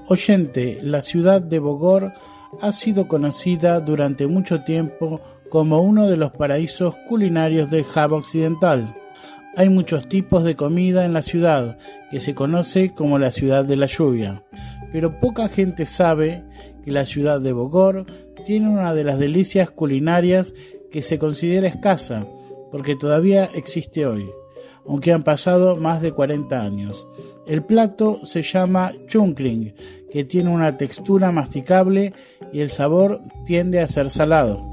Oyente, la ciudad de Bogor ha sido conocida durante mucho tiempo como uno de los paraísos culinarios de Java Occidental. Hay muchos tipos de comida en la ciudad, que se conoce como la ciudad de la lluvia, pero poca gente sabe que la ciudad de Bogor tiene una de las delicias culinarias que se considera escasa, porque todavía existe hoy, aunque han pasado más de 40 años. El plato se llama chunkring, que tiene una textura masticable y el sabor tiende a ser salado.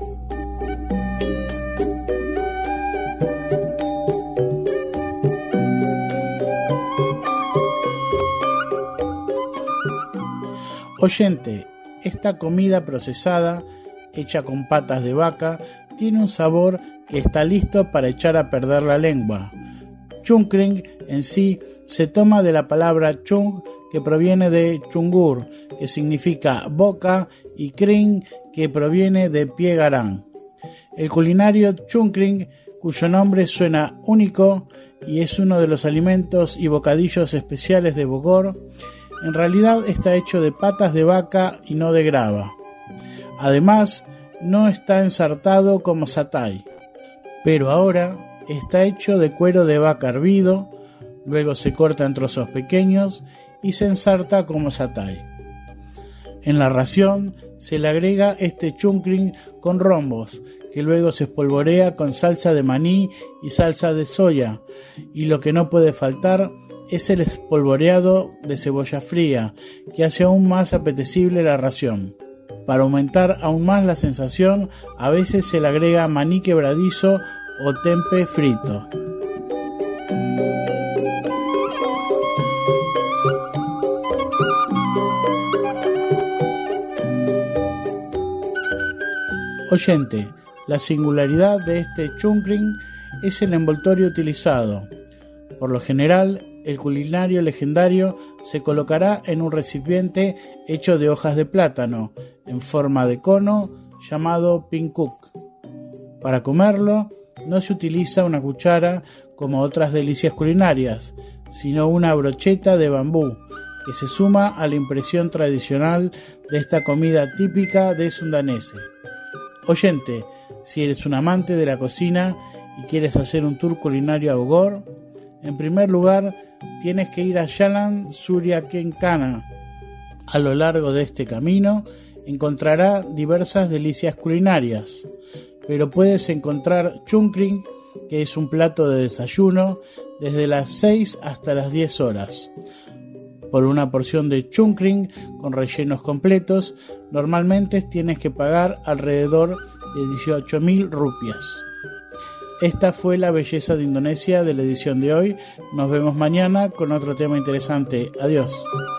Oyente, esta comida procesada, hecha con patas de vaca, tiene un sabor que está listo para echar a perder la lengua. Chunkring en sí se toma de la palabra chung, que proviene de chungur, que significa boca, y kring, que proviene de pie garán. El culinario chunkring, cuyo nombre suena único y es uno de los alimentos y bocadillos especiales de Bogor, en realidad está hecho de patas de vaca y no de grava. Además, no está ensartado como satay, pero ahora está hecho de cuero de vaca hervido, luego se corta en trozos pequeños y se ensarta como satay. En la ración se le agrega este chunkring con rombos, que luego se espolvorea con salsa de maní y salsa de soya, y lo que no puede faltar es el espolvoreado de cebolla fría, que hace aún más apetecible la ración. Para aumentar aún más la sensación, a veces se le agrega maní quebradizo o tempe frito. Oyente, la singularidad de este chunkring es el envoltorio utilizado. Por lo general, el culinario legendario se colocará en un recipiente hecho de hojas de plátano, en forma de cono, llamado pinkuk. Para comerlo, no se utiliza una cuchara como otras delicias culinarias, sino una brocheta de bambú, que se suma a la impresión tradicional de esta comida típica de Sundanese. Oyente, si eres un amante de la cocina y quieres hacer un tour culinario a Bogor, en primer lugar tienes que ir a Jalan Surya Kencana. A lo largo de este camino encontrará diversas delicias culinarias, pero puedes encontrar chunkring, que es un plato de desayuno, desde las 6 hasta las 10 horas. Por una porción de chunkring con rellenos completos, normalmente tienes que pagar alrededor de 18.000 rupias. Esta fue la belleza de Indonesia de la edición de hoy. Nos vemos mañana con otro tema interesante. Adiós.